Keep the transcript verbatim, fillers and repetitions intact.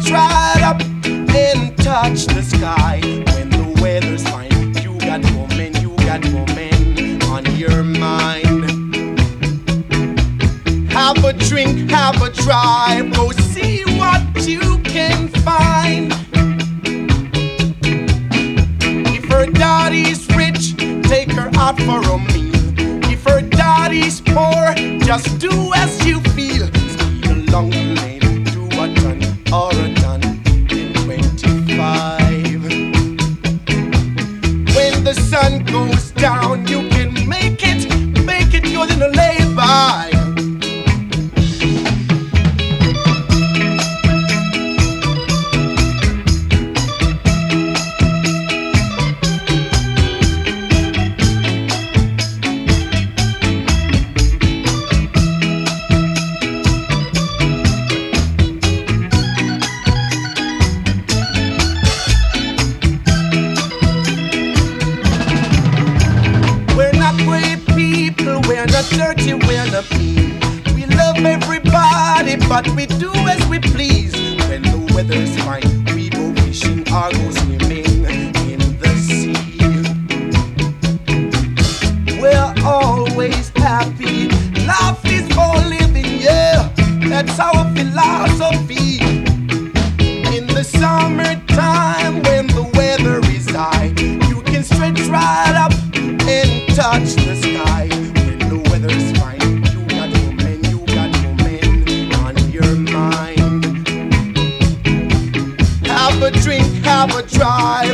stretch right up and touch the sky. When the weather's fine, you got woman, you got woman on your mind. Have a drink, have a drive, go see what you can find. If her daddy's rich, take her out for a meal. If her daddy's poor, just do as you feel. Speed along the lane, do a ton or a ton in twenty-five. When the sun goes down, you can make it, make it yours in a lay-by. Dirty, we're not mean. We love everybody, but we do as we please. When the weather's fine, we go fishing or go swimming in the sea. We're always happy. Life is for living, yeah. That's our philosophy. In the summertime, when the weather is high, you can stretch right up and touch the sky. Weather's fine, you got woman, you got woman on your mind. Have a drink, have a drive.